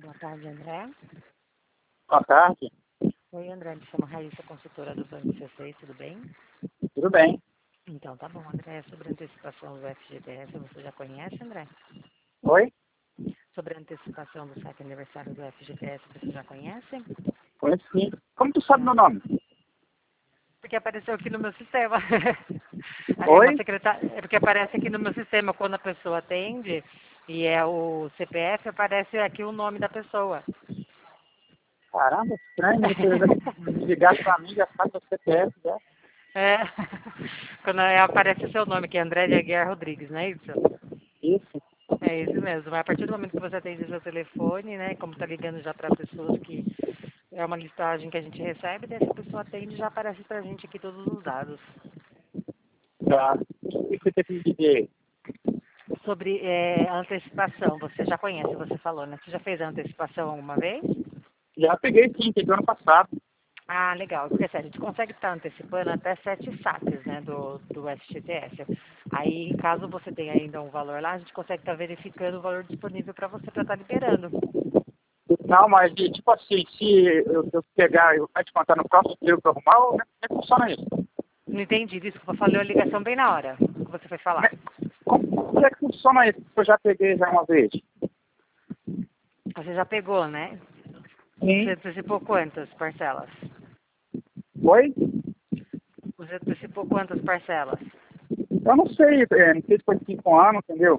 Boa tarde, André. Boa tarde. Oi, André, me chamo Raíssa, consultora do Banco C6, tudo bem? Tudo bem? Então, tá bom, André, sobre a antecipação do FGTS, você já conhece, André? Oi? Sobre a antecipação do saque aniversário do FGTS, você já conhece? Conheci. Como tu sabe meu nome? Porque apareceu aqui no meu sistema. Oi? É porque aparece aqui no meu sistema quando a pessoa atende e é o CPF, aparece aqui o nome da pessoa. Caramba, estranho, né? Você já ligar pra mim, já sabe o CPF, já. É, quando aparece o seu nome, que é André de Aguiar Rodrigues, não é isso? Isso. É isso mesmo. Mas a partir do momento que você atende o seu telefone, né, como está ligando já para pessoas que é uma listagem que a gente recebe, daí essa pessoa atende e já aparece para a gente aqui todos os dados. Tá. O que você tem que me dizer? Sobre a antecipação, você já conhece, você falou, né? Você já fez a antecipação alguma vez? Já peguei sim, peguei ano passado. Ah, legal. Porque assim, a gente consegue estar antecipando até 7 saques, né, do FGTS. Aí, caso você tenha ainda um valor lá, a gente consegue estar verificando o valor disponível para você para estar liberando. Não, mas tipo assim, se eu pegar, eu vou te contar no próximo dia que eu arrumar, como é que funciona isso? Não entendi, desculpa, falhou a ligação bem na hora que você foi falar. Como é que funciona isso? Eu já peguei já uma vez. Você já pegou, né? Você Sim. antecipou quantas parcelas? Oi? Você antecipou quantas parcelas? Eu não sei, não sei se foi 5 anos, entendeu?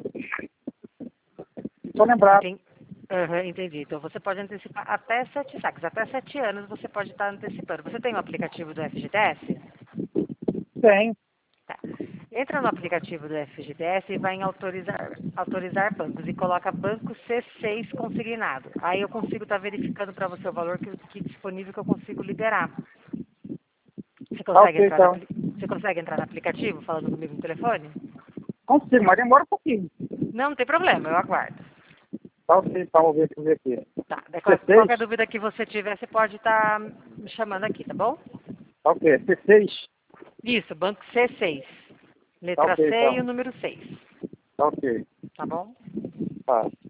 Só lembrar. Aham, entendi. Então você pode antecipar até 7 saques. Até 7 anos você pode estar antecipando. Você tem o aplicativo do FGTS? Tem. Tá. Entra no aplicativo do FGTS e vai em autorizar bancos e coloca banco C6 consignado. Aí eu consigo estar verificando para você o valor que disponível que eu consigo liberar. Tá ok, então. Você consegue entrar no aplicativo falando comigo no telefone? Consigo, mas demora um pouquinho. Não, não tem problema, eu aguardo. Tá ok, então, vamos ver aqui. Tá. Daí C6? qualquer dúvida que você tiver, você pode estar me chamando aqui, tá bom? Tá ok, C6? Isso, banco C6. Tá Letra ok, C e o então. número 6. Tá ok. Tá bom? Tá.